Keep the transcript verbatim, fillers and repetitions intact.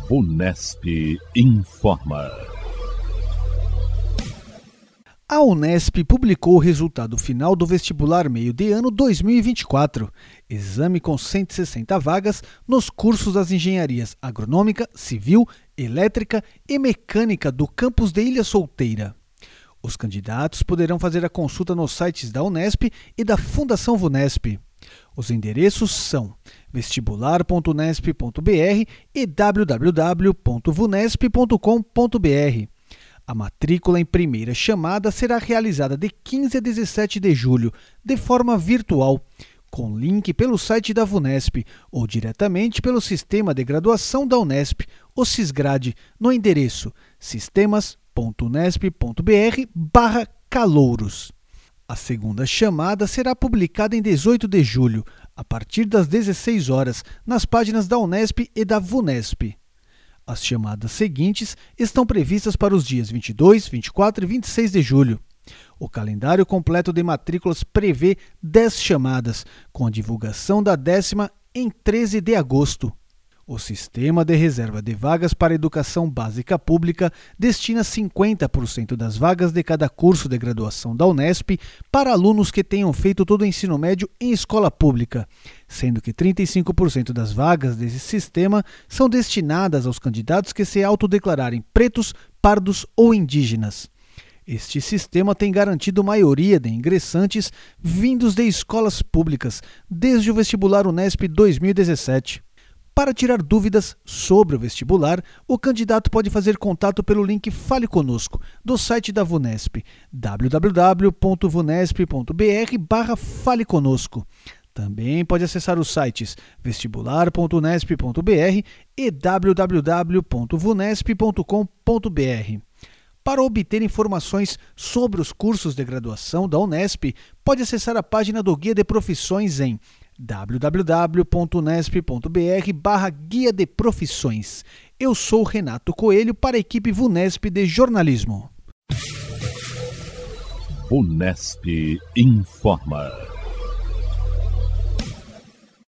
Unesp informa. A Unesp publicou o resultado final do vestibular meio de ano dois mil e vinte e quatro, exame com cento e sessenta vagas nos cursos das engenharias agronômica, civil, elétrica e mecânica do campus de Ilha Solteira. Os candidatos poderão fazer a consulta nos sites da Unesp e da Fundação Vunesp. Os endereços são vestibular ponto unesp ponto br e w w w ponto vunesp ponto com ponto br. A matrícula em primeira chamada será realizada de quinze a dezessete de julho, de forma virtual, com link pelo site da Vunesp ou diretamente pelo Sistema de Graduação da Unesp, o SISGRAD, no endereço sistemas ponto unesp ponto br barra calouros. A segunda chamada será publicada em dezoito de julho, a partir das dezesseis horas, nas páginas da Unesp e da Vunesp. As chamadas seguintes estão previstas para os dias vinte e dois, vinte e quatro e vinte e seis de julho. O calendário completo de matrículas prevê dez chamadas, com a divulgação da décima em treze de agosto. O Sistema de Reserva de Vagas para a Educação Básica Pública destina cinquenta por cento das vagas de cada curso de graduação da Unesp para alunos que tenham feito todo o ensino médio em escola pública, sendo que trinta e cinco por cento das vagas desse sistema são destinadas aos candidatos que se autodeclararem pretos, pardos ou indígenas. Este sistema tem garantido maioria de ingressantes vindos de escolas públicas desde o vestibular Unesp dois mil e dezessete. Para tirar dúvidas sobre o vestibular, o candidato pode fazer contato pelo link Fale Conosco, do site da Vunesp, w w w ponto vunesp ponto br barra Fale Conosco. Também pode acessar os sites vestibular ponto unesp ponto br e w w w ponto vunesp ponto com ponto br. Para obter informações sobre os cursos de graduação da Unesp, pode acessar a página do Guia de Profissões em w w w ponto unesp ponto br barra Guia de Profissões. Eu sou Renato Coelho para a equipe Vunesp de Jornalismo. Unesp informa.